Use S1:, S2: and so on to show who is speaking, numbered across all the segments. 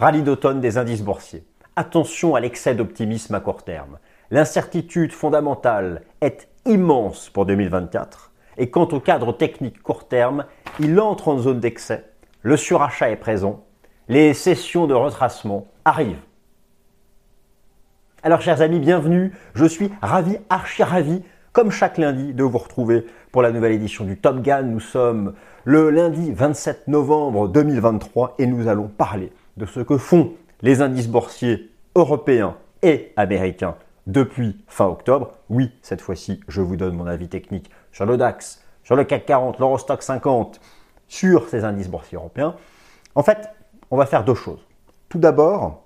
S1: Rallye d'automne des indices boursiers. Attention à l'excès d'optimisme à court terme. L'incertitude fondamentale est immense pour 2024 et quant au cadre technique court terme, il entre en zone d'excès, le surachat est présent, les sessions de retracement arrivent. Alors chers amis, bienvenue, je suis ravi, archi ravi, comme chaque lundi, de vous retrouver pour la nouvelle édition du Top Gun. Nous sommes le lundi 27 novembre 2023 et nous allons parler de ce que font les indices boursiers européens et américains depuis fin octobre. Oui, cette fois-ci, je vous donne mon avis technique sur le DAX, sur le CAC 40, l'Eurostoxx 50, sur ces indices boursiers européens. En fait, on va faire deux choses. Tout d'abord,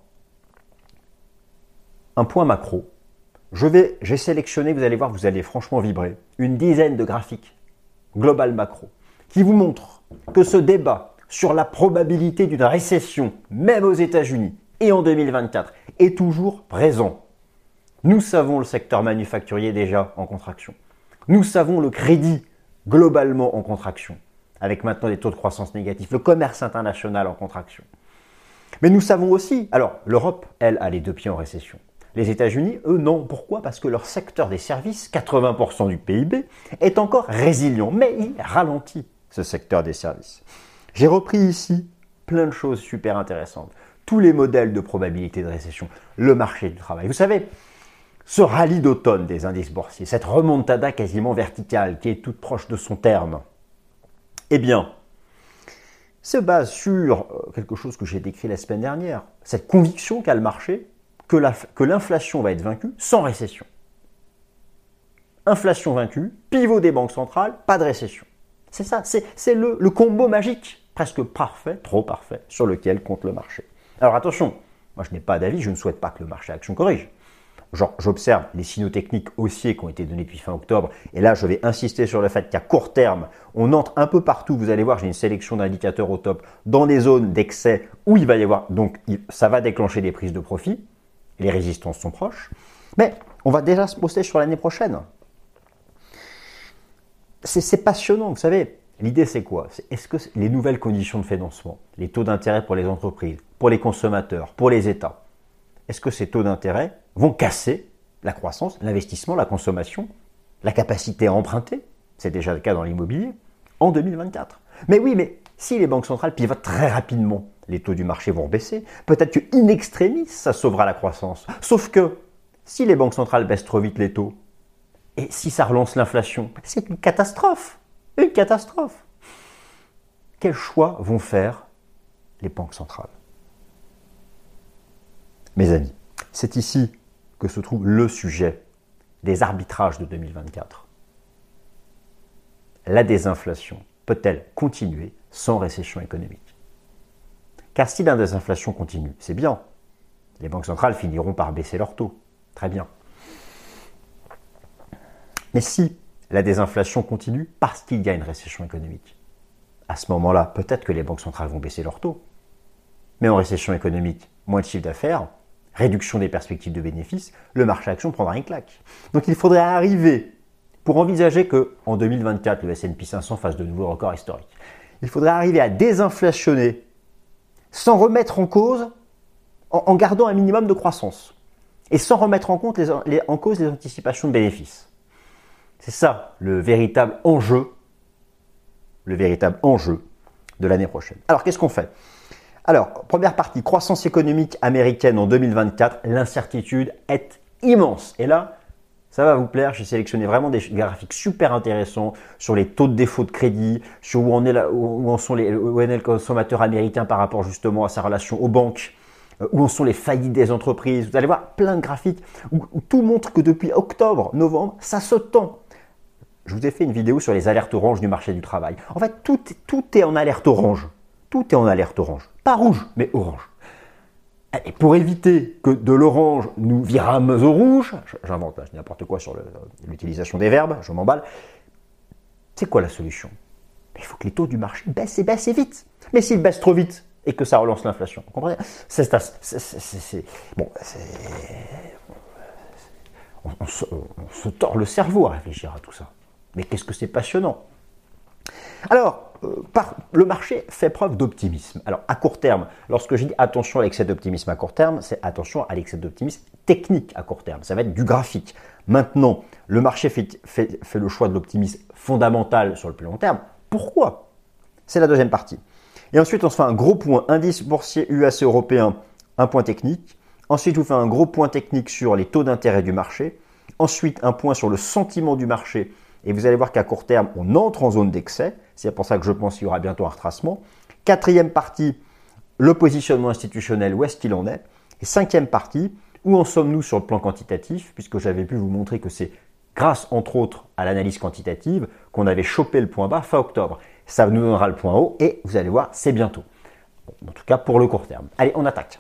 S1: un point macro. J'ai sélectionné, vous allez voir, vous allez franchement vibrer, une dizaine de graphiques global macro qui vous montrent que ce débat sur la probabilité d'une récession, même aux États-Unis et en 2024, est toujours présent. Nous savons le secteur manufacturier déjà en contraction. Nous savons le crédit globalement en contraction, avec maintenant des taux de croissance négatifs, le commerce international en contraction. Mais nous savons aussi, alors l'Europe, elle, a les deux pieds en récession. Les États-Unis, eux, non. Pourquoi ? Parce que leur secteur des services, 80% du PIB, est encore résilient, mais il ralentit, ce secteur des services. J'ai repris ici plein de choses super intéressantes. Tous les modèles de probabilité de récession, le marché du travail. Vous savez, ce rallye d'automne des indices boursiers, cette remontada quasiment verticale qui est toute proche de son terme, eh bien, se base sur quelque chose que j'ai décrit la semaine dernière, cette conviction qu'a le marché que l'inflation va être vaincue sans récession. Inflation vaincue, pivot des banques centrales, pas de récession. C'est ça, c'est le combo magique, presque parfait, trop parfait, sur lequel compte le marché. Alors attention, moi je n'ai pas d'avis, je ne souhaite pas que le marché action corrige. J'observe les signaux techniques haussiers qui ont été donnés depuis fin octobre, et là je vais insister sur le fait qu'à court terme, on entre un peu partout, vous allez voir, j'ai une sélection d'indicateurs au top, dans des zones d'excès où il va y avoir, donc ça va déclencher des prises de profit, les résistances sont proches, mais on va déjà se projeter sur l'année prochaine. C'est passionnant, vous savez. L'idée, c'est quoi ? Est-ce que les nouvelles conditions de financement, les taux d'intérêt pour les entreprises, pour les consommateurs, pour les États, est-ce que ces taux d'intérêt vont casser la croissance, l'investissement, la consommation, la capacité à emprunter ? C'est déjà le cas dans l'immobilier, en 2024. Mais oui, mais si les banques centrales pivotent très rapidement, les taux du marché vont baisser. Peut-être que in extremis, ça sauvera la croissance. Sauf que si les banques centrales baissent trop vite les taux, et si ça relance l'inflation, c'est une catastrophe. Une catastrophe. Quels choix vont faire les banques centrales ? Mes amis, c'est ici que se trouve le sujet des arbitrages de 2024. La désinflation peut-elle continuer sans récession économique ? Car si la désinflation continue, c'est bien. Les banques centrales finiront par baisser leurs taux. Très bien. Mais si la désinflation continue parce qu'il y a une récession économique, à ce moment-là, peut-être que les banques centrales vont baisser leurs taux. Mais en récession économique, moins de chiffre d'affaires, réduction des perspectives de bénéfices, le marché action prendra une claque. Donc il faudrait arriver, pour envisager qu'en 2024, le S&P 500 fasse de nouveaux records historiques, il faudrait arriver à désinflationner sans remettre en cause, en gardant un minimum de croissance, et sans remettre en cause les anticipations de bénéfices. C'est ça le véritable enjeu de l'année prochaine. Alors qu'est-ce qu'on fait ? Alors, première partie, croissance économique américaine en 2024, l'incertitude est immense. Et là, ça va vous plaire, j'ai sélectionné vraiment des graphiques super intéressants sur les taux de défaut de crédit, sur où est le consommateur américain par rapport justement à sa relation aux banques, où en sont les faillites des entreprises. Vous allez voir plein de graphiques où tout montre que depuis octobre, novembre, ça se tend. Je vous ai fait une vidéo sur les alertes oranges du marché du travail. En fait, tout est en alerte orange. Tout est en alerte orange. Pas rouge, mais orange. Et pour éviter que de l'orange nous virâmes au rouge, j'invente là, je dis n'importe quoi sur l'utilisation des verbes, je m'emballe. C'est quoi la solution ? Il faut que les taux du marché baissent et baissent et vite. Mais s'ils baissent trop vite et que ça relance l'inflation, vous comprenez ? On se tord le cerveau à réfléchir à tout ça. Mais qu'est-ce que c'est passionnant ? Alors, le marché fait preuve d'optimisme. Alors, à court terme, lorsque je dis attention à l'excès d'optimisme à court terme, c'est attention à l'excès d'optimisme technique à court terme. Ça va être du graphique. Maintenant, le marché fait le choix de l'optimisme fondamental sur le plus long terme. Pourquoi? C'est la deuxième partie. Et ensuite, on se fait un gros point indice boursier US européen, un point technique. Ensuite, je vous fais un gros point technique sur les taux d'intérêt du marché. Ensuite, un point sur le sentiment du marché. Et vous allez voir qu'à court terme, on entre en zone d'excès. C'est pour ça que je pense qu'il y aura bientôt un retracement. Quatrième partie, le positionnement institutionnel, où est-ce qu'il en est? Et cinquième partie, où en sommes-nous sur le plan quantitatif? Puisque j'avais pu vous montrer que c'est grâce, entre autres, à l'analyse quantitative qu'on avait chopé le point bas fin octobre. Ça nous donnera le point haut et vous allez voir, c'est bientôt. Bon, en tout cas, pour le court terme. Allez, on attaque.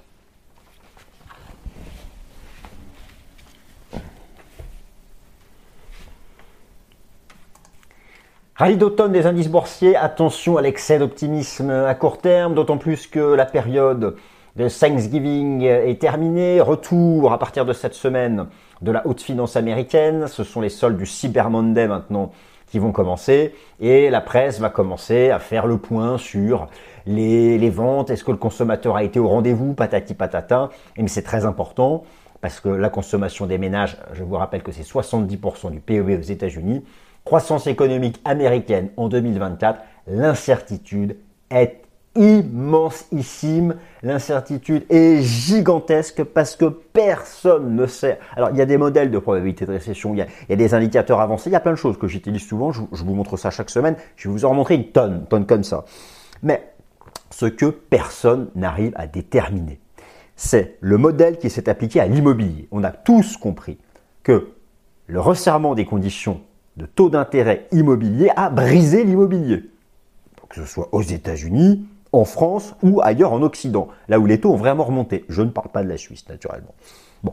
S1: Rallye d'automne des indices boursiers, attention à l'excès d'optimisme à court terme, d'autant plus que la période de Thanksgiving est terminée. Retour à partir de cette semaine de la haute finance américaine. Ce sont les soldes du Cyber Monday maintenant qui vont commencer et la presse va commencer à faire le point sur les ventes. Est-ce que le consommateur a été au rendez-vous? Patati patata. Mais c'est très important parce que la consommation des ménages, je vous rappelle que c'est 70% du PIB aux États-Unis. Croissance économique américaine en 2024, l'incertitude est immensissime, l'incertitude est gigantesque parce que personne ne sait. Alors il y a des modèles de probabilité de récession, il y a des indicateurs avancés, il y a plein de choses que j'utilise souvent, je vous montre ça chaque semaine, je vais vous en montrer une tonne comme ça. Mais ce que personne n'arrive à déterminer, c'est le modèle qui s'est appliqué à l'immobilier. On a tous compris que le resserrement des conditions de taux d'intérêt immobilier a brisé l'immobilier. Que ce soit aux États-Unis, en France ou ailleurs en Occident, là où les taux ont vraiment remonté. Je ne parle pas de la Suisse, naturellement. Bon.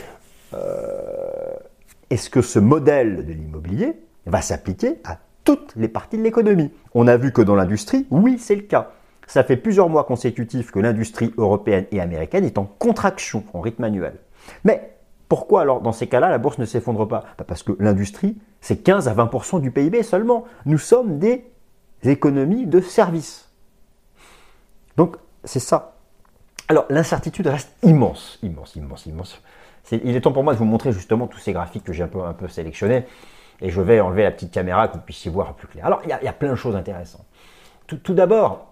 S1: Est-ce que ce modèle de l'immobilier va s'appliquer à toutes les parties de l'économie? On a vu que dans l'industrie, oui, c'est le cas. Ça fait plusieurs mois consécutifs que l'industrie européenne et américaine est en contraction, en rythme annuel. Mais pourquoi alors, dans ces cas-là, la bourse ne s'effondre pas? Parce que l'industrie, c'est 15 à 20% du PIB seulement. Nous sommes des économies de services. Donc, c'est ça. Alors, l'incertitude reste immense. Il est temps pour moi de vous montrer justement tous ces graphiques que j'ai un peu sélectionnés. Et je vais enlever la petite caméra que vous puissiez voir plus clair. Alors, il y a plein de choses intéressantes. Tout d'abord,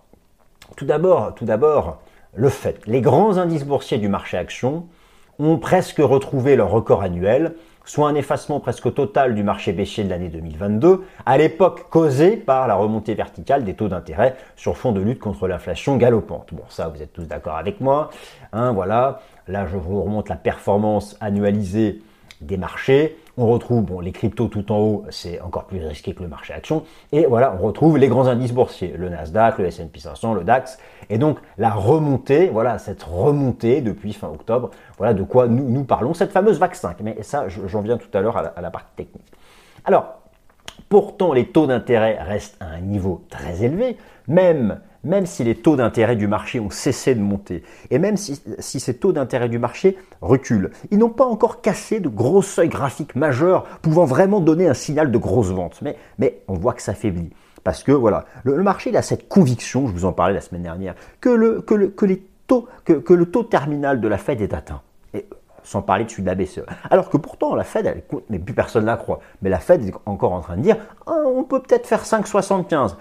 S1: le fait, les grands indices boursiers du marché action ont presque retrouvé leur record annuel, soit un effacement presque total du marché baissier de l'année 2022, à l'époque causé par la remontée verticale des taux d'intérêt sur fond de lutte contre l'inflation galopante. Bon, ça, vous êtes tous d'accord avec moi. Voilà, là, je vous remonte la performance annualisée des marchés. On retrouve les cryptos tout en haut, c'est encore plus risqué que le marché action. Et voilà, on retrouve les grands indices boursiers, le Nasdaq, le S&P 500, le DAX. Et donc, la remontée, voilà, cette remontée depuis fin octobre, voilà de quoi nous parlons, cette fameuse VAX 5. Mais ça, j'en viens tout à l'heure à la partie technique. Alors, pourtant, les taux d'intérêt restent à un niveau très élevé, même si les taux d'intérêt du marché ont cessé de monter, et même si ces taux d'intérêt du marché reculent, ils n'ont pas encore cassé de gros seuils graphiques majeurs pouvant vraiment donner un signal de grosse vente. Mais on voit que ça faiblit. Parce que voilà, le marché il a cette conviction, je vous en parlais la semaine dernière, que le taux terminal de la Fed est atteint. Et, sans parler de celui de la BCE. Alors que pourtant, la Fed, mais plus personne ne la croit, mais la Fed est encore en train de dire on peut peut-être faire 5,75.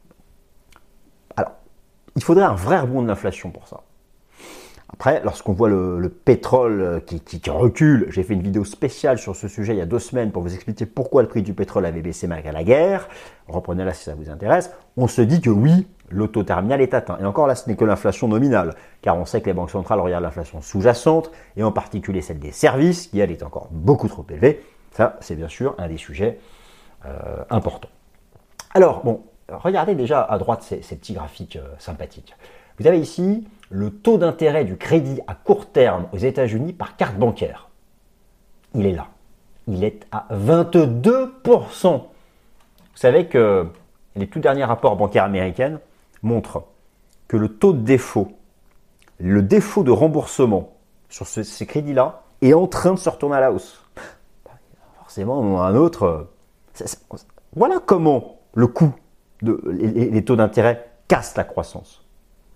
S1: Alors, il faudrait un vrai rebond de l'inflation pour ça. Après, lorsqu'on voit le pétrole qui recule, j'ai fait une vidéo spéciale sur ce sujet il y a 2 semaines pour vous expliquer pourquoi le prix du pétrole avait baissé malgré la guerre. Reprenez-la si ça vous intéresse. On se dit que oui, le taux terminal est atteint. Et encore là, ce n'est que l'inflation nominale, car on sait que les banques centrales regardent l'inflation sous-jacente, et en particulier celle des services, qui elle est encore beaucoup trop élevée. Ça, c'est bien sûr un des sujets importants. Alors, bon, regardez déjà à droite ces petits graphiques sympathiques. Vous avez ici le taux d'intérêt du crédit à court terme aux États-Unis par carte bancaire. Il est là. Il est à 22%. Vous savez que les tout derniers rapports bancaires américains montrent que le taux de défaut, le défaut de remboursement sur ces crédits-là est en train de se retourner à la hausse. Forcément, un autre. Voilà comment le coût les taux d'intérêt cassent la croissance.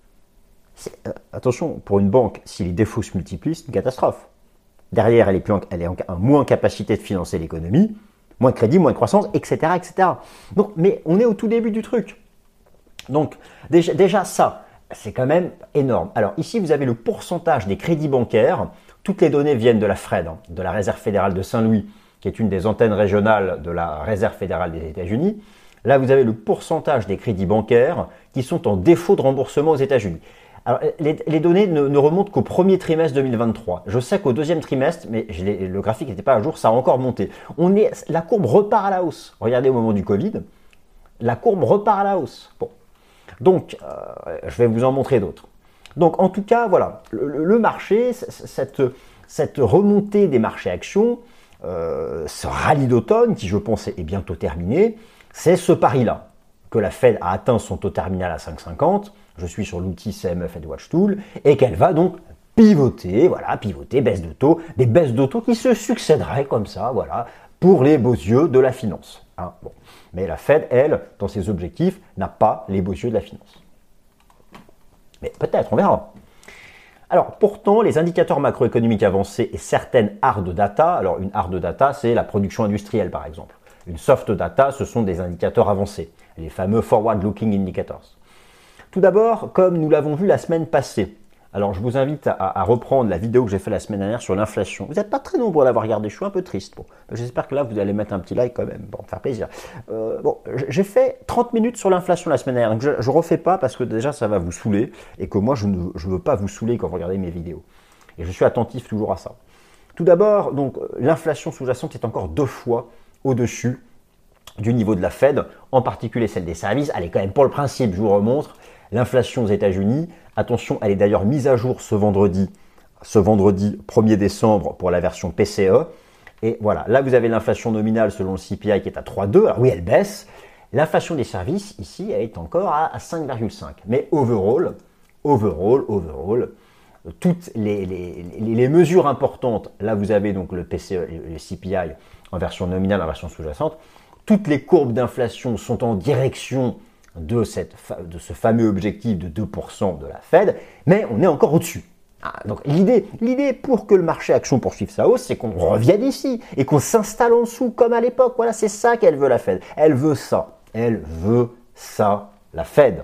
S1: Attention, pour une banque, si les défauts se multiplient, c'est une catastrophe. Derrière, elle est en moins en capacité de financer l'économie, moins de crédit, moins de croissance, etc., etc. Donc, mais on est au tout début du truc. Donc, déjà ça, c'est quand même énorme. Alors ici, vous avez le pourcentage des crédits bancaires. Toutes les données viennent de la FRED, de la Réserve fédérale de Saint-Louis, qui est une des antennes régionales de la Réserve fédérale des États-Unis. Là, vous avez le pourcentage des crédits bancaires qui sont en défaut de remboursement aux États-Unis. Alors, les données ne remontent qu'au premier trimestre 2023. Je sais qu'au deuxième trimestre, mais le graphique n'était pas à jour, ça a encore monté. La courbe repart à la hausse. Regardez au moment du Covid, la courbe repart à la hausse. Bon. Donc, je vais vous en montrer d'autres. Donc, en tout cas, voilà, le marché, cette remontée des marchés actions, ce rallye d'automne, qui je pense est bientôt terminé, c'est ce pari-là, que la Fed a atteint son taux terminal à 5,50, je suis sur l'outil CME Fed Watch Tool, et qu'elle va donc pivoter, baisse de taux, des baisses de taux qui se succéderaient comme ça, voilà, pour les beaux yeux de la finance. Hein, bon. Mais la Fed, elle, dans ses objectifs, n'a pas les beaux yeux de la finance. Mais peut-être, on verra. Alors, pourtant, les indicateurs macroéconomiques avancés et certaines hard data, alors une hard data, c'est la production industrielle par exemple. Une soft data, ce sont des indicateurs avancés, les fameux forward-looking indicators. Tout d'abord, comme nous l'avons vu la semaine passée, alors je vous invite à reprendre la vidéo que j'ai faite la semaine dernière sur l'inflation. Vous n'êtes pas très nombreux à l'avoir regardé, je suis un peu triste. Bon, j'espère que là, vous allez mettre un petit like quand même, pour me faire plaisir. J'ai fait 30 minutes sur l'inflation la semaine dernière, donc je ne refais pas parce que déjà ça va vous saouler et que moi je ne veux pas vous saouler quand vous regardez mes vidéos. Et je suis attentif toujours à ça. Tout d'abord, donc l'inflation sous-jacente est encore 2 fois au-dessus du niveau de la Fed, en particulier celle des services. Allez, quand même, pour le principe, je vous remontre. L'inflation aux États-Unis, attention, elle est d'ailleurs mise à jour ce vendredi 1er décembre pour la version PCE. Et voilà, là vous avez l'inflation nominale selon le CPI qui est à 3,2. Alors oui, elle baisse. L'inflation des services, ici, elle est encore à 5,5. Mais overall, toutes les mesures importantes, là vous avez donc le PCE, le CPI en version nominale, en version sous-jacente, toutes les courbes d'inflation sont en direction de ce fameux objectif de 2% de la Fed, mais on est encore au-dessus. Donc l'idée pour que le marché action poursuive sa hausse, c'est qu'on revienne ici et qu'on s'installe en dessous comme à l'époque. Voilà, c'est ça qu'elle veut la Fed. Elle veut ça, la Fed.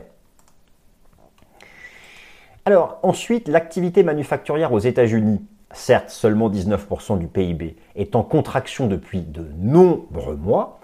S1: Alors ensuite, l'activité manufacturière aux États-Unis, certes seulement 19% du PIB, est en contraction depuis de nombreux mois.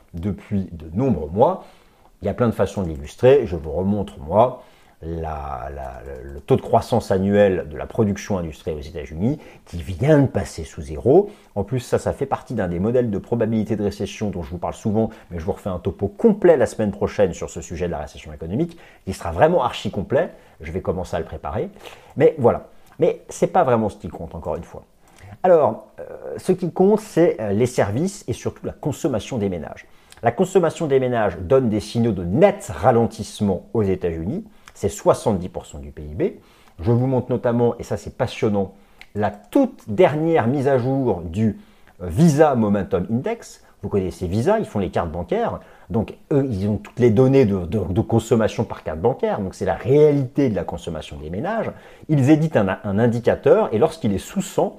S1: Il y a plein de façons de l'illustrer. Je vous remontre, moi, le taux de croissance annuel de la production industrielle aux États-Unis qui vient de passer sous zéro. En plus, ça fait partie d'un des modèles de probabilité de récession dont je vous parle souvent, mais je vous refais un topo complet la semaine prochaine sur ce sujet de la récession économique. Il sera vraiment archi complet. Je vais commencer à le préparer. Mais voilà. Mais ce n'est pas vraiment ce qui compte, encore une fois. Alors, ce qui compte, c'est les services et surtout la consommation des ménages. La consommation des ménages donne des signaux de net ralentissement aux États-Unis. C'est 70% du PIB. Je vous montre notamment, et ça c'est passionnant, la toute dernière mise à jour du Visa Momentum Index. Vous connaissez Visa, ils font les cartes bancaires. Donc eux, ils ont toutes les données de consommation par carte bancaire. Donc c'est la réalité de la consommation des ménages. Ils éditent un indicateur et lorsqu'il est sous 100,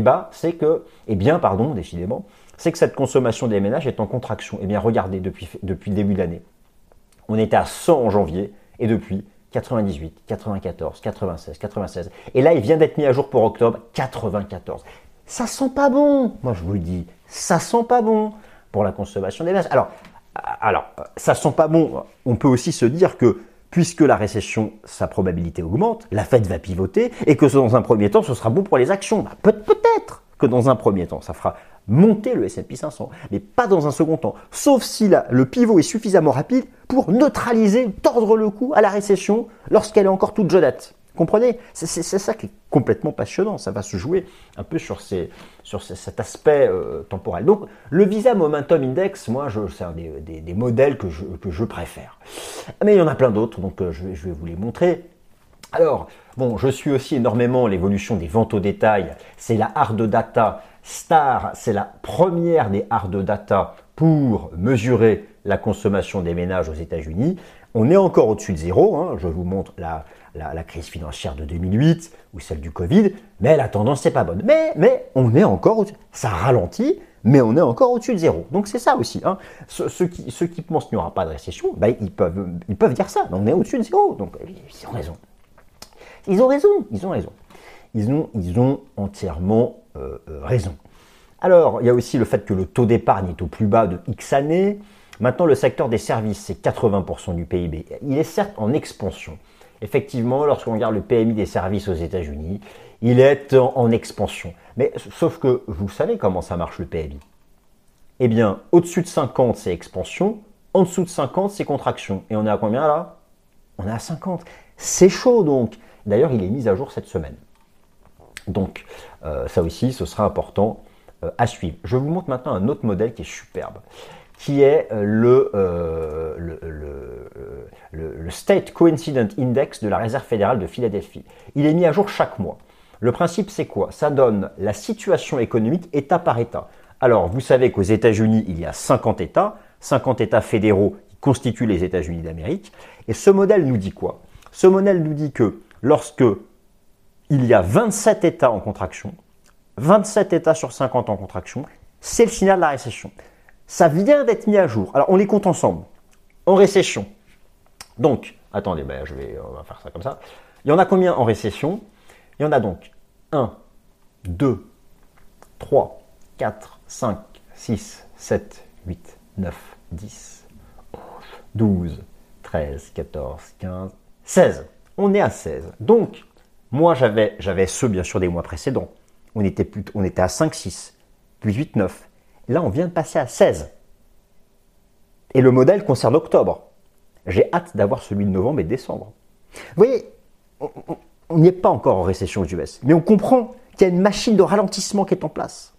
S1: c'est que cette consommation des ménages est en contraction. Eh bien, regardez, depuis le début de l'année, on était à 100 en janvier, et depuis 98, 94, 96, 96. Et là, il vient d'être mis à jour pour octobre, 94. Ça sent pas bon, moi je vous le dis, ça sent pas bon pour la consommation des ménages. Alors, ça sent pas bon, on peut aussi se dire que puisque la récession, sa probabilité augmente, la Fed va pivoter, et que dans un premier temps, ce sera bon pour les actions. Peut-être que dans un premier temps, ça fera monter le S&P 500, mais pas dans un second temps. Sauf si le pivot est suffisamment rapide pour neutraliser, tordre le cou à la récession lorsqu'elle est encore toute jeunette. Comprenez ? C'est ça qui est complètement passionnant. Ça va se jouer un peu sur cet aspect temporel. Donc, le Visa Momentum Index, moi, c'est un des modèles que je préfère. Mais il y en a plein d'autres, donc je vais vous les montrer. Alors, bon, je suis aussi énormément l'évolution des ventes au détail. C'est la hard data. STAR, c'est la première des hard data pour mesurer la consommation des ménages aux États-Unis. On est encore au-dessus de zéro, hein. Je vous montre la crise financière de 2008 ou celle du Covid, mais la tendance n'est pas bonne. Mais on est encore au-dessus. Ça ralentit, mais on est encore au-dessus de zéro. Donc c'est ça aussi. Hein. Ceux qui pensent qu'il n'y aura pas de récession, ben, ils peuvent dire ça. On est au-dessus de zéro. Donc ils ont raison. Ils ont raison. Ils ont entièrement raison. Alors, il y a aussi le fait que le taux d'épargne est au plus bas de X années. Maintenant, le secteur des services, c'est 80% du PIB. Il est certes en expansion. Effectivement, lorsqu'on regarde le PMI des services aux États-Unis, il est en expansion. Mais sauf que vous savez comment ça marche le PMI. Eh bien, au-dessus de 50, c'est expansion. En dessous de 50, c'est contraction. Et on est à combien là? On est à 50. C'est chaud donc. D'ailleurs, il est mis à jour cette semaine. Donc, ça aussi, ce sera important à suivre. Je vous montre maintenant un autre modèle qui est superbe, qui est le State Coincident Index de la Réserve fédérale de Philadelphie. Il est mis à jour chaque mois. Le principe, c'est quoi? Ça donne la situation économique État par État. Alors, vous savez qu'aux États-Unis, il y a 50 États fédéraux qui constituent les États-Unis d'Amérique. Et ce modèle nous dit quoi? Ce modèle nous dit que lorsque il y a 27 États en contraction, 27 États sur 50 en contraction, c'est le signal de la récession. Ça vient d'être mis à jour. Alors, on les compte ensemble. En récession. Donc, attendez, on va faire ça comme ça. Il y en a combien en récession? Il y en a donc 1, 2, 3, 4, 5, 6, 7, 8, 9, 10, 11, 12, 13, 14, 15, 16. On est à 16. Donc, moi, j'avais ceux, bien sûr, des mois précédents. On était à 5, 6, puis 8, 9. Là, on vient de passer à 16. Et le modèle concerne octobre. J'ai hâte d'avoir celui de novembre et de décembre. Vous voyez, on n'y est pas encore en récession aux US, mais on comprend qu'il y a une machine de ralentissement qui est en place.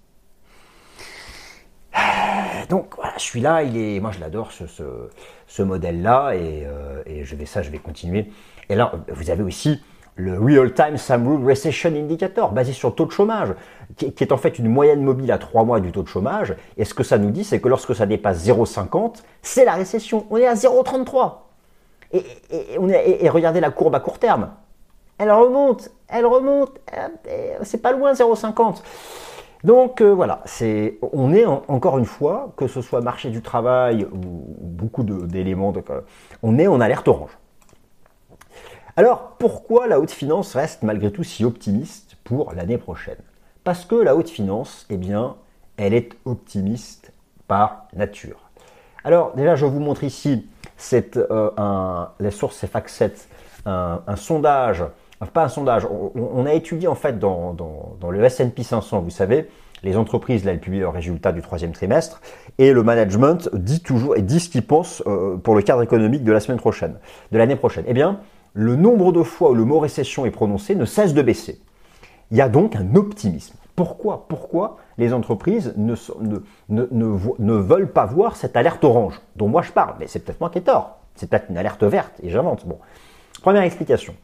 S1: Donc, voilà, celui-là, moi, je l'adore, ce modèle-là, et je vais continuer. Et là, vous avez aussi le Real-Time Summary Recession Indicator, basé sur le taux de chômage, qui est en fait une moyenne mobile à 3 mois du taux de chômage. Et ce que ça nous dit, c'est que lorsque ça dépasse 0,50, c'est la récession. On est à 0,33. Et regardez la courbe à court terme. Elle remonte. C'est pas loin 0,50. Donc voilà, on est encore une fois, que ce soit marché du travail ou beaucoup d'éléments, on est en alerte orange. Alors, pourquoi la haute finance reste malgré tout si optimiste pour l'année prochaine? Parce que la haute finance, eh bien, elle est optimiste par nature. Alors, déjà, je vous montre ici, la source c'est FactSet, un sondage, pas un sondage, on a étudié en fait dans le S&P 500, vous savez, les entreprises, là, elles publient leurs résultats du 3e trimestre, et le management dit ce qu'il pense pour le cadre économique de l'année prochaine. Eh bien, le nombre de fois où le mot récession est prononcé ne cesse de baisser. Il y a donc un optimisme. Pourquoi les entreprises ne veulent pas voir cette alerte orange dont moi je parle? Mais c'est peut-être moi qui ai tort. C'est peut-être une alerte verte et j'invente. Bon. Première explication.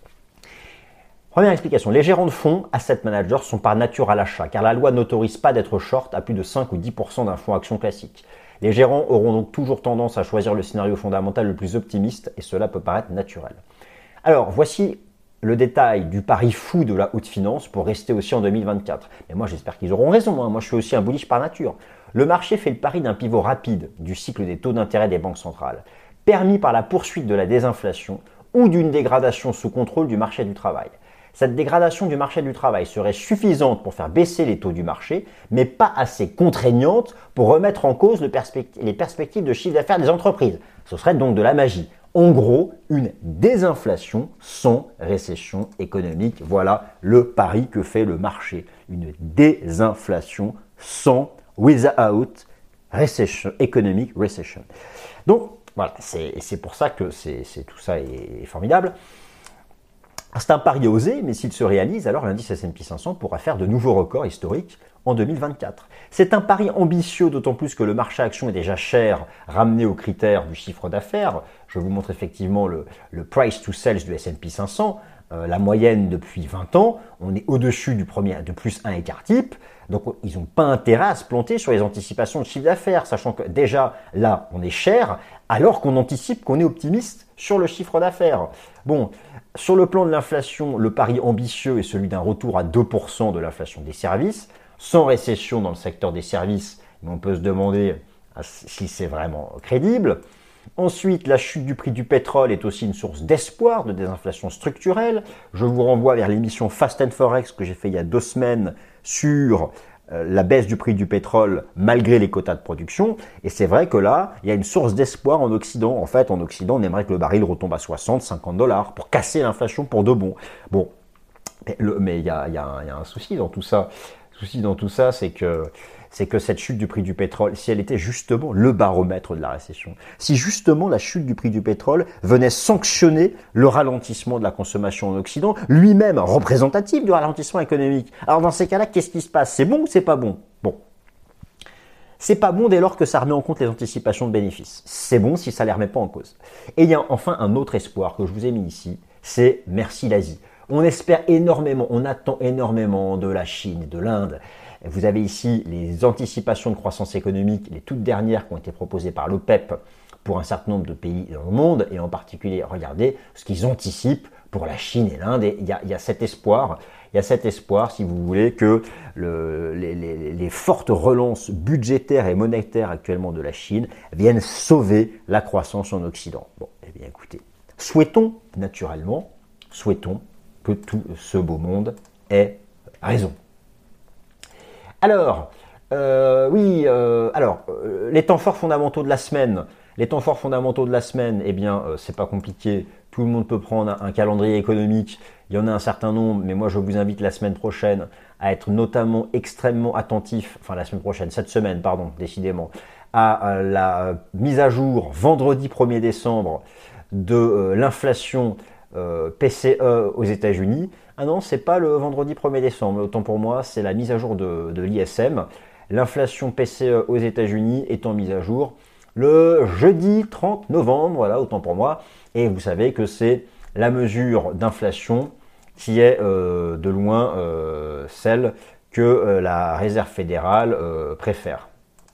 S1: Les gérants de fonds, asset managers, sont par nature à l'achat car la loi n'autorise pas d'être short à plus de 5 ou 10% d'un fonds action classique. Les gérants auront donc toujours tendance à choisir le scénario fondamental le plus optimiste et cela peut paraître naturel. Alors, voici le détail du pari fou de la haute finance pour rester aussi en 2024. Mais moi, j'espère qu'ils auront raison. Moi, je suis aussi un bullish par nature. Le marché fait le pari d'un pivot rapide du cycle des taux d'intérêt des banques centrales, permis par la poursuite de la désinflation ou d'une dégradation sous contrôle du marché du travail. Cette dégradation du marché du travail serait suffisante pour faire baisser les taux du marché, mais pas assez contraignante pour remettre en cause les perspectives de chiffre d'affaires des entreprises. Ce serait donc de la magie. En gros, une désinflation sans récession économique. Voilà le pari que fait le marché. Une désinflation without recession, economic recession. Donc, voilà, c'est pour ça que tout ça est formidable. C'est un pari osé, mais s'il se réalise, alors l'indice S&P 500 pourra faire de nouveaux records historiques en 2024. C'est un pari ambitieux, d'autant plus que le marché action est déjà cher, ramené aux critères du chiffre d'affaires. Je vous montre effectivement le price to sales du S&P 500, la moyenne depuis 20 ans. On est au-dessus de plus 1 écart type. Donc ils n'ont pas intérêt à se planter sur les anticipations de chiffre d'affaires, sachant que déjà là, on est cher, alors qu'on anticipe qu'on est optimiste sur le chiffre d'affaires. Bon, sur le plan de l'inflation, le pari ambitieux est celui d'un retour à 2% de l'inflation des services, sans récession dans le secteur des services, mais on peut se demander si c'est vraiment crédible. Ensuite, la chute du prix du pétrole est aussi une source d'espoir de désinflation structurelle. Je vous renvoie vers l'émission Fast and Forex que j'ai fait il y a 2 semaines sur la baisse du prix du pétrole malgré les quotas de production. Et c'est vrai que là, il y a une source d'espoir en Occident. En fait, en Occident, on aimerait que le baril retombe à 60, 50 dollars pour casser l'inflation pour de bon. Bon, mais il y a un souci dans tout ça. Le souci dans tout ça, c'est que cette chute du prix du pétrole, si elle était justement le baromètre de la récession, si justement la chute du prix du pétrole venait sanctionner le ralentissement de la consommation en Occident, lui-même représentatif du ralentissement économique, alors dans ces cas-là, qu'est-ce qui se passe? C'est bon ou c'est pas bon? Bon. C'est pas bon dès lors que ça remet en compte les anticipations de bénéfices. C'est bon si ça ne les remet pas en cause. Et il y a enfin un autre espoir que je vous ai mis ici, c'est merci l'Asie. On espère énormément, on attend énormément de la Chine, de l'Inde. Vous avez ici les anticipations de croissance économique, les toutes dernières qui ont été proposées par l'OPEP pour un certain nombre de pays dans le monde, et en particulier, regardez ce qu'ils anticipent pour la Chine et l'Inde. Et il y a cet espoir, si vous voulez, que les fortes relances budgétaires et monétaires actuellement de la Chine viennent sauver la croissance en Occident. Bon, eh bien écoutez, souhaitons que tout ce beau monde ait raison. Alors, les temps forts fondamentaux de la semaine. Les temps forts fondamentaux de la semaine, eh bien, c'est pas compliqué. Tout le monde peut prendre un calendrier économique. Il y en a un certain nombre, mais moi, je vous invite la semaine prochaine à être notamment extrêmement attentif, cette semaine, pardon, décidément, à la mise à jour vendredi 1er décembre de l'inflation PCE aux États-Unis. Ah non, c'est pas le vendredi 1er décembre, autant pour moi, c'est la mise à jour de l'ISM. L'inflation PCE aux États-Unis étant mise à jour le jeudi 30 novembre, voilà, autant pour moi. Et vous savez que c'est la mesure d'inflation qui est de loin celle que la Réserve fédérale préfère.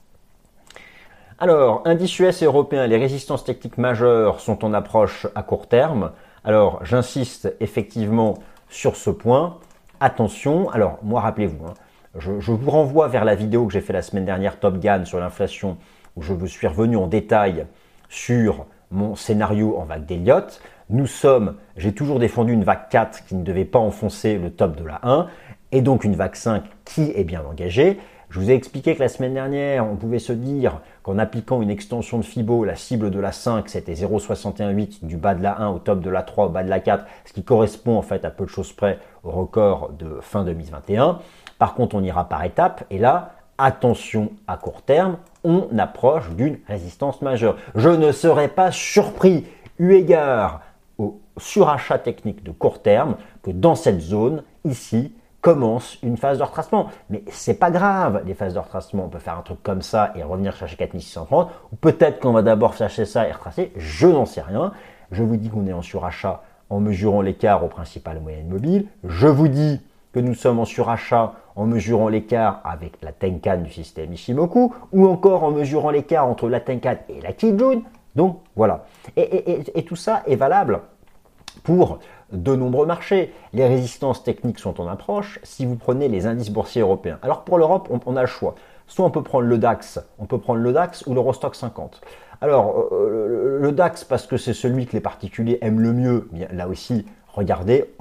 S1: Alors, indice US et européen, les résistances techniques majeures sont en approche à court terme. Alors, j'insiste effectivement sur ce point. Attention, alors moi rappelez-vous, je vous renvoie vers la vidéo que j'ai fait la semaine dernière, Top Gun, sur l'inflation, où je vous suis revenu en détail sur mon scénario en vague d'Elliott. J'ai toujours défendu une vague 4 qui ne devait pas enfoncer le top de la 1, et donc une vague 5 qui est bien engagée. Je vous ai expliqué que la semaine dernière, on pouvait se dire qu'en appliquant une extension de Fibo, la cible de la 5, c'était 0,618 du bas de la 1 au top de la 3 au bas de la 4, ce qui correspond en fait à peu de choses près au record de fin 2021. Par contre, on ira par étapes, et là, attention à court terme, on approche d'une résistance majeure. Je ne serais pas surpris, eu égard au surachat technique de court terme, que dans cette zone, ici, commence une phase de retracement. Mais c'est pas grave, les phases de retracement, on peut faire un truc comme ça et revenir chercher 4630, ou peut-être qu'on va d'abord chercher ça et retracer, je n'en sais rien. Je vous dis qu'on est en surachat en mesurant l'écart au principal moyenne mobile. Je vous dis que nous sommes en surachat en mesurant l'écart avec la Tenkan du système Ishimoku, ou encore en mesurant l'écart entre la Tenkan et la Kijun. Donc voilà. Et tout ça est valable pour de nombreux marchés. Les résistances techniques sont en approche si vous prenez les indices boursiers européens. Alors pour l'Europe, on a le choix. Soit on peut prendre le DAX, ou l'Eurostoxx 50. Alors le DAX parce que c'est celui que les particuliers aiment le mieux. Bien, là aussi, regardez,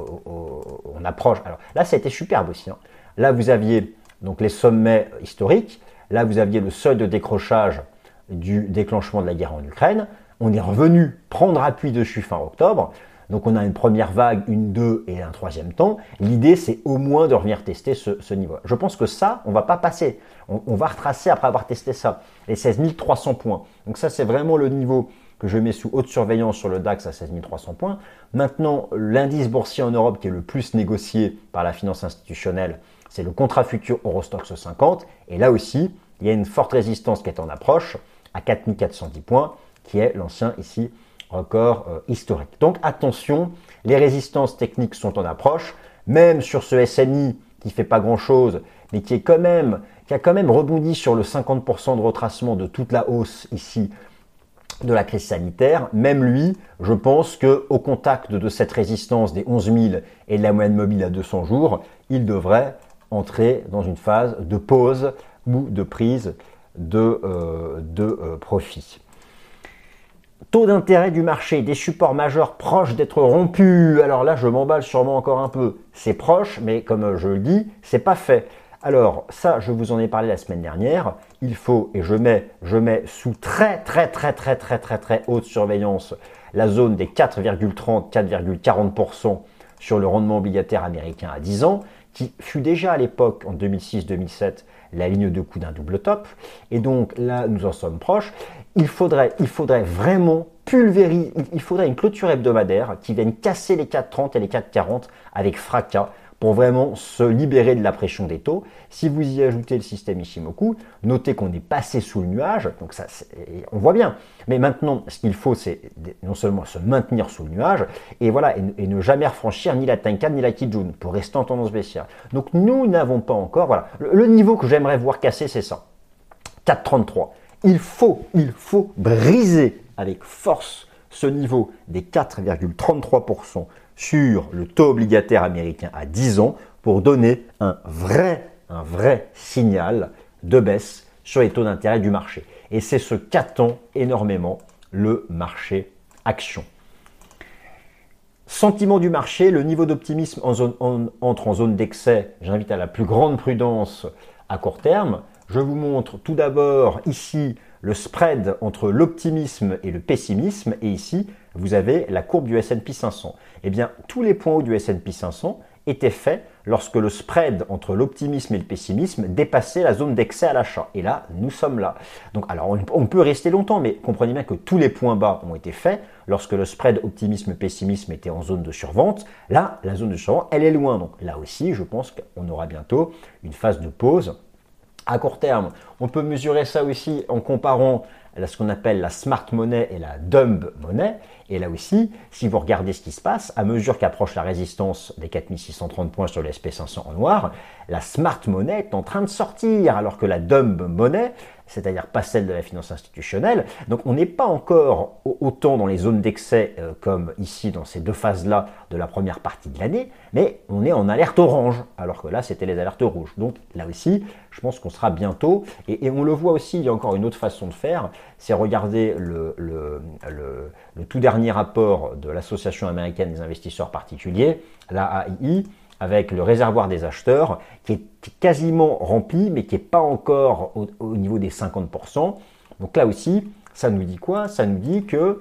S1: on approche. Alors là, ça a été superbe aussi. Là, vous aviez donc les sommets historiques. Là, vous aviez le seuil de décrochage du déclenchement de la guerre en Ukraine. On est revenu prendre appui dessus fin octobre. Donc on a une première vague, une, deux et un troisième temps. L'idée, c'est au moins de revenir tester ce niveau. Je pense que ça, on va pas passer. On va retracer après avoir testé ça. Les 16 300 points. Donc ça, c'est vraiment le niveau que je mets sous haute surveillance sur le DAX à 16 300 points. Maintenant, l'indice boursier en Europe qui est le plus négocié par la finance institutionnelle, c'est le contrat futur Eurostoxx 50. Et là aussi, il y a une forte résistance qui est en approche à 4 410 points, qui est l'ancien ici record historique. Donc attention, les résistances techniques sont en approche, même sur ce SNI qui fait pas grand chose, mais qui a quand même rebondi sur le 50% de retracement de toute la hausse ici de la crise sanitaire, même lui, je pense qu'au contact de cette résistance des 11 000 et de la moyenne mobile à 200 jours, il devrait entrer dans une phase de pause ou de prise de profit. Taux d'intérêt du marché, des supports majeurs proches d'être rompus. Alors là, je m'emballe sûrement encore un peu. C'est proche, mais comme je le dis, c'est pas fait. Alors ça, je vous en ai parlé la semaine dernière. Il faut, et je mets sous très haute surveillance la zone des 4,30, 4,40% sur le rendement obligataire américain à 10 ans, qui fut déjà à l'époque, en 2006-2007, la ligne de coup d'un double top. Et donc là, nous en sommes proches. Il faudrait vraiment pulvériser, il faudrait une clôture hebdomadaire qui vienne casser les 4,30 et les 4,40 avec fracas pour vraiment se libérer de la pression des taux. Si vous y ajoutez le système Ichimoku, notez qu'on est passé sous le nuage, donc ça, on voit bien. Mais maintenant, ce qu'il faut, c'est non seulement se maintenir sous le nuage, et voilà, et ne jamais franchir ni la Tenkan ni la Kijun pour rester en tendance baissière. Donc nous n'avons pas encore, voilà, le niveau que j'aimerais voir casser, c'est ça, 4,33. Il faut briser avec force ce niveau des 4,33% sur le taux obligataire américain à 10 ans pour donner un vrai signal de baisse sur les taux d'intérêt du marché. Et c'est ce qu'attend énormément le marché action. Sentiment du marché, le niveau d'optimisme entre en zone d'excès. J'invite à la plus grande prudence à court terme. Je vous montre tout d'abord ici le spread entre l'optimisme et le pessimisme. Et ici, vous avez la courbe du S&P 500. Eh bien, tous les points hauts du S&P 500 étaient faits lorsque le spread entre l'optimisme et le pessimisme dépassait la zone d'excès à l'achat. Et là, nous sommes là. Donc, alors, on peut rester longtemps, mais comprenez bien que tous les points bas ont été faits lorsque le spread optimisme-pessimisme était en zone de survente. Là, la zone de survente, elle est loin. Donc là aussi, je pense qu'on aura bientôt une phase de pause. À court terme, on peut mesurer ça aussi en comparant ce qu'on appelle la smart money et la dumb money. Et là aussi, si vous regardez ce qui se passe, à mesure qu'approche la résistance des 4630 points sur le SP500 en noir, la smart money est en train de sortir, alors que la dumb money, c'est-à-dire pas celle de la finance institutionnelle, donc on n'est pas encore autant dans les zones d'excès comme ici dans ces deux phases-là de la première partie de l'année, mais on est en alerte orange, alors que là c'était les alertes rouges. Donc là aussi, je pense qu'on sera bientôt, et on le voit aussi, il y a encore une autre façon de faire, c'est regarder le tout dernier rapport de l'Association américaine des investisseurs particuliers, la AII, avec le réservoir des acheteurs qui est quasiment rempli, mais qui n'est pas encore au niveau des 50%. Donc là aussi, ça nous dit quoi? Ça nous dit que,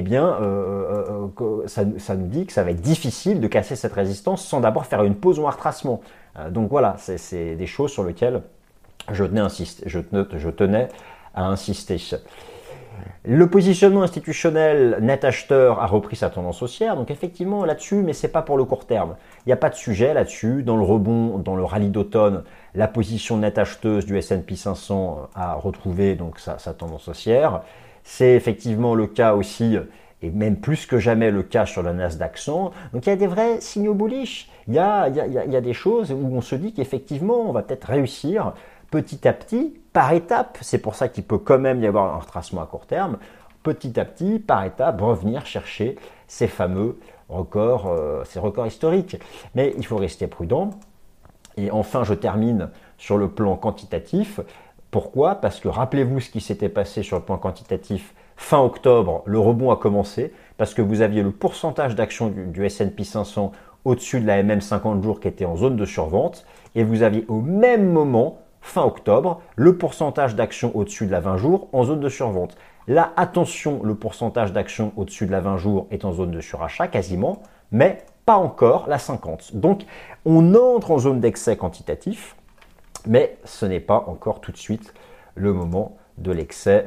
S1: ça nous dit que ça va être difficile de casser cette résistance sans d'abord faire une pause ou un retracement. Donc voilà, c'est des choses sur lesquelles je tenais à insister. Le positionnement institutionnel net acheteur a repris sa tendance haussière, donc effectivement là-dessus, mais c'est pas pour le court terme. Il n'y a pas de sujet là-dessus. Dans le rebond, dans le rallye d'automne, la position net acheteuse du S&P 500 a retrouvé donc sa tendance haussière. C'est effectivement le cas aussi, et même plus que jamais le cas sur le Nasdaq 100. Donc il y a des vrais signaux bullish. Il y a des choses où on se dit qu'effectivement on va peut-être réussir petit à petit, par étape, c'est pour ça qu'il peut quand même y avoir un retracement à court terme, petit à petit, par étape, revenir chercher ces fameux records, ces records historiques. Mais il faut rester prudent. Et enfin, je termine sur le plan quantitatif. Pourquoi? Parce que rappelez-vous ce qui s'était passé sur le plan quantitatif fin octobre, le rebond a commencé, parce que vous aviez le pourcentage d'actions du S&P 500 au-dessus de la MM 50 jours qui était en zone de survente, et vous aviez au même moment, fin octobre, le pourcentage d'actions au-dessus de la 20 jours en zone de survente. Là, attention, le pourcentage d'actions au-dessus de la 20 jours est en zone de surachat quasiment, mais pas encore la 50. Donc, on entre en zone d'excès quantitatif, mais ce n'est pas encore tout de suite le moment de l'excès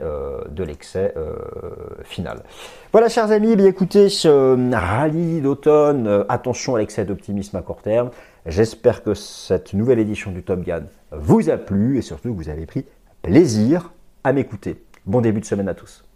S1: final. Voilà, chers amis, bien écoutez, ce rallye d'automne, attention à l'excès d'optimisme à court terme. J'espère que cette nouvelle édition du Top Gun vous a plu et surtout que vous avez pris plaisir à m'écouter. Bon début de semaine à tous.